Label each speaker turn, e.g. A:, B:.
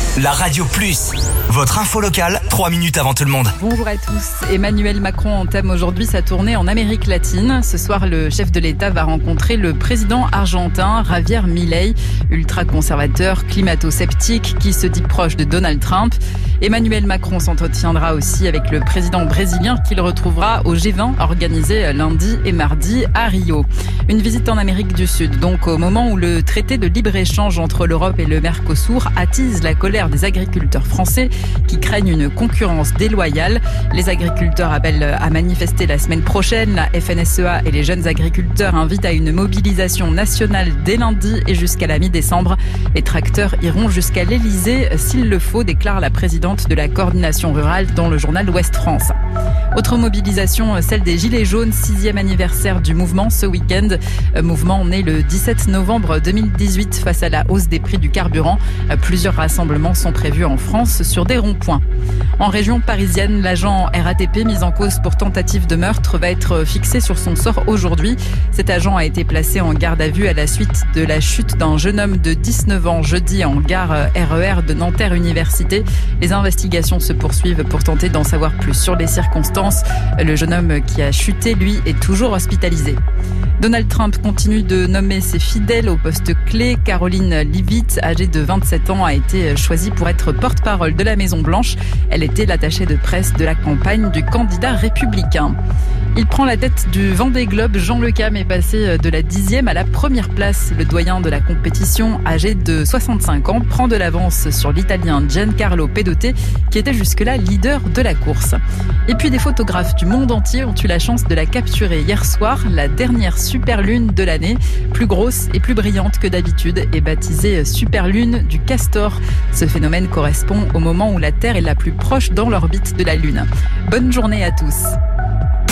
A: La Radio Plus, votre info locale, 3 minutes avant tout le monde.
B: Bonjour à tous. Emmanuel Macron entame aujourd'hui sa tournée en Amérique latine. Ce soir, le chef de l'État va rencontrer le président argentin Javier Milei, ultra-conservateur, climato-sceptique, qui se dit proche de Donald Trump. Emmanuel Macron s'entretiendra aussi avec le président brésilien qu'il retrouvera au G20 organisé lundi et mardi à Rio. Une visite en Amérique du Sud, donc au moment où le traité de libre-échange entre l'Europe et le Mercosur attise la colère des agriculteurs français qui craignent une concurrence déloyale. Les agriculteurs appellent à manifester la semaine prochaine. La FNSEA et les jeunes agriculteurs invitent à une mobilisation nationale dès lundi et jusqu'à la mi-décembre. Les tracteurs iront jusqu'à l'Elysée s'il le faut, déclare la présidente de la coordination rurale dans le journal Ouest France. Autre mobilisation, celle des Gilets jaunes, 6e anniversaire du mouvement ce week-end. Mouvement né le 17 novembre 2018 face à la hausse des prix du carburant. Plusieurs rassemblements sont prévus en France sur des ronds-points. En région parisienne, l'agent RATP mis en cause pour tentative de meurtre va être fixé sur son sort aujourd'hui. Cet agent a été placé en garde à vue à la suite de la chute d'un jeune homme de 19 ans jeudi en gare RER de Nanterre Université. Les investigations se poursuivent pour tenter d'en savoir plus sur les circonstances. Le jeune homme qui a chuté, lui, est toujours hospitalisé. Donald Trump continue de nommer ses fidèles au poste clé. Caroline Leavitt, âgée de 27 ans, a été choisie pour être porte-parole de la Maison-Blanche. Elle était l'attachée de presse de la campagne du candidat républicain. Il prend la tête du Vendée Globe. Jean Le Cam est passé de la 10e à la première place. Le doyen de la compétition, âgé de 65 ans, prend de l'avance sur l'Italien Giancarlo Pedotto, qui était jusque-là leader de la course. Et puis des photographes du monde entier ont eu la chance de la capturer hier soir. La dernière superlune de l'année, plus grosse et plus brillante que d'habitude, est baptisée superlune du Castor. Ce phénomène correspond au moment où la Terre est la plus proche dans l'orbite de la Lune. Bonne journée à tous.